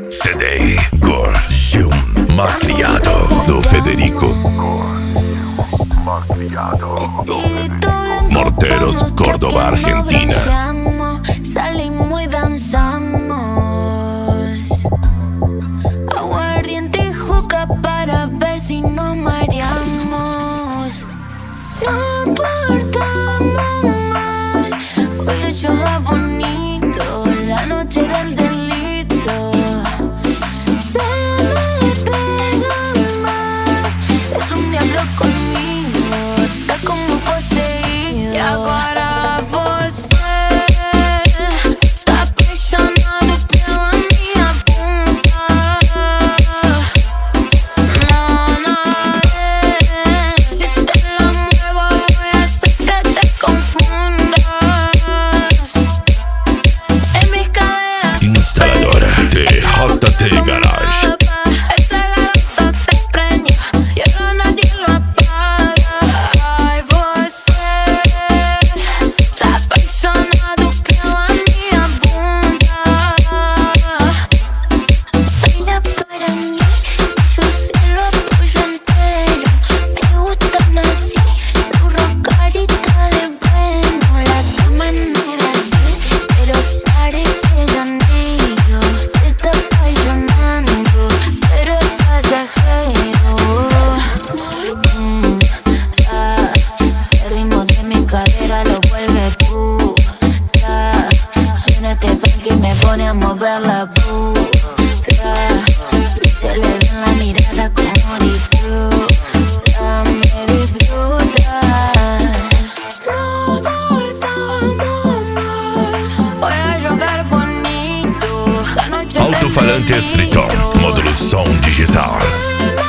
CD Gorgium Malcriado do Federico Morteros, Córdoba, Argentina. Salimos y danzamos, aguardiente y juca para ver si nos mareamos. No portamos mal, hoy el show va bonito, la noche del delito. Se me pega más, es un diablo conmigo, está como poseído. Y agora você tá apaixonado pela minha bunda. Não, não é, se te la muevo voy a hacer que te confundas. En mis caderas Instaladora TJT Garage. esa garota se preña y ahora nadie lo apaga. Ai, você tá apaixonado pela minha bunda. Baila para mí, yo se lo apoyo entero. Me gustan así, duro, carita de bueno. La cama no es así, pero parece Janeiro. Se está apasionando, pero es pasajero. El ritmo de mi cadera lo vuelve puta. Suena este funk y me pone a mover la puta. Y se le ve en la mirada como disfruta, me disfruta. No portamos mal, voy a jogar bonito. La noche Alto-falante del Triton, delito. módulo som digital.